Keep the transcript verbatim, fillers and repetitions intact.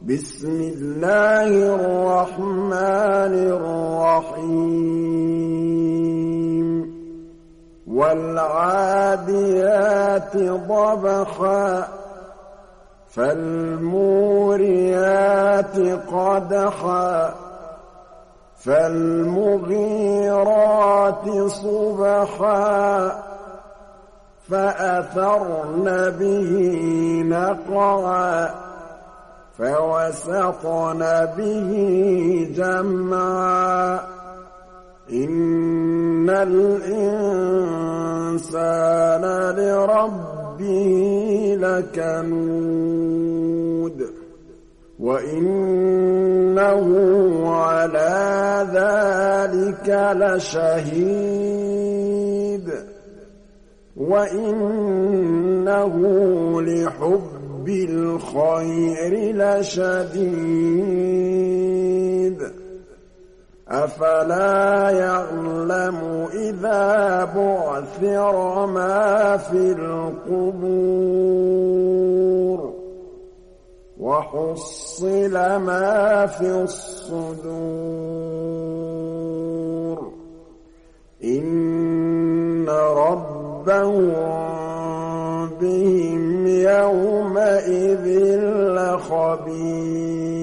بسم الله الرحمن الرحيم والعاديات ضبحا فالموريات قدحا فالمغيرات صبحا فأثرن به نقعا فوسطن به جمعا إن الإنسان لربه لكنود وإنه على ذلك لشهيد وإنه لحب بالخير لشديد أفلا يعلم إذا بعثر ما في القبور وحصل ما في الصدور إن ربهم بهم يومئذ لخبير